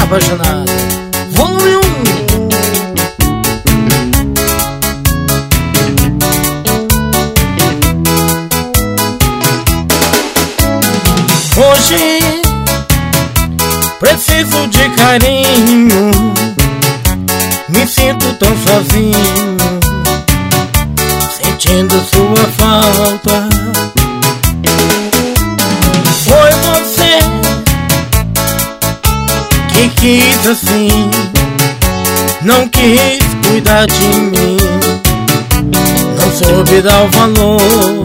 Apaixonado, volume 1. Hoje preciso de carinho, me sinto tão sozinho, sentindo sua falta. Foi você que quis assim, não quis cuidar de mim, não soube dar o valor.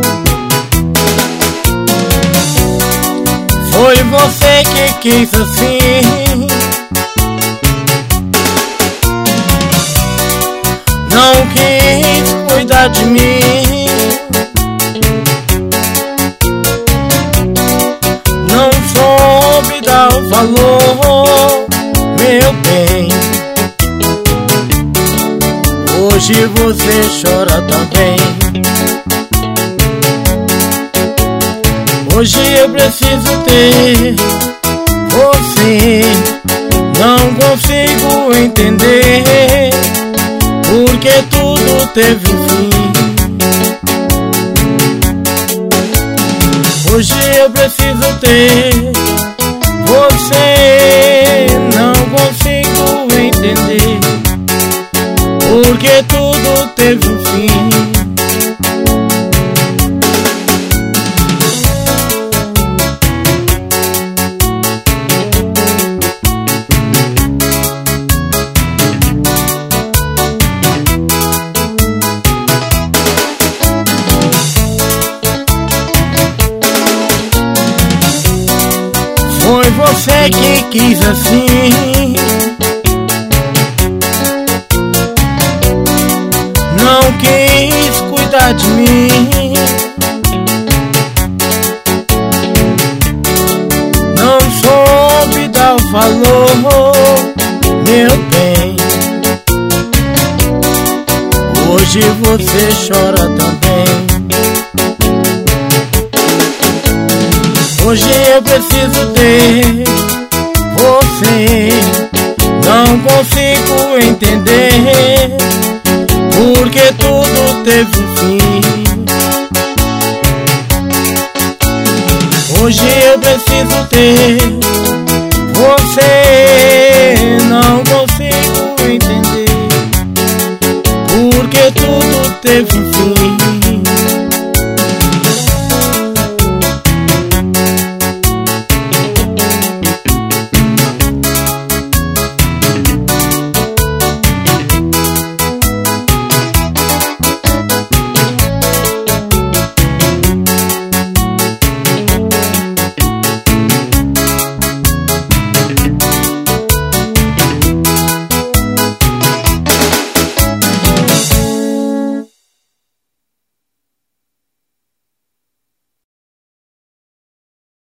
Foi você que quis assim, não quis cuidar de mim, não soube dar o valor, meu bem. Hoje você chora também. Hoje eu preciso ter você, não consigo entender porque tudo teve um fim. Hoje eu preciso ter você, não consigo entender porque tudo teve um fim. Foi você que quis assim, não quis cuidar de mim, não soube dar o valor, meu bem. Hoje você chora também. Hoje eu preciso ter você, não consigo entender porque tudo teve um fim. Hoje eu preciso ter você, não consigo entender porque tudo teve um fim.